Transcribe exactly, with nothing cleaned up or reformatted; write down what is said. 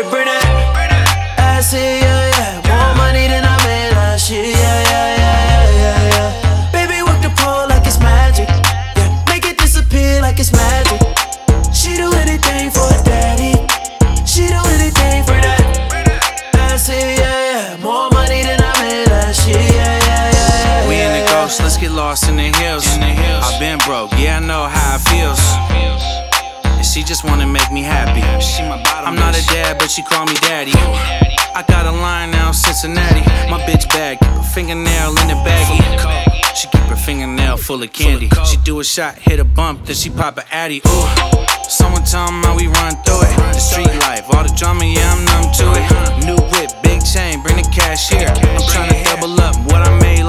Hey, Burnett, I say, yeah, yeah. More money than I made last year, yeah, yeah, yeah, yeah, yeah. Baby, work the pole like it's magic. Yeah, make it disappear like it's magic. She do anything for a daddy. She do anything for that. I say, yeah, yeah. More money than I made last year, yeah, yeah, yeah, yeah. We in the ghost, let's get lost in the hills. I've been broke, yeah, I know how it feels. And she just wanna make me happy. I'm not a dad, but she call me daddy. I got a line now, Cincinnati. My bitch bag, keep her fingernail in the baggie. She keep her fingernail full of candy. She do a shot, hit a bump, then she pop a addy. Ooh, someone tell me how we run through it. The street life, all the drama, yeah, I'm numb to it. New whip, big chain, bring the cash here. I'm tryna double up what I made.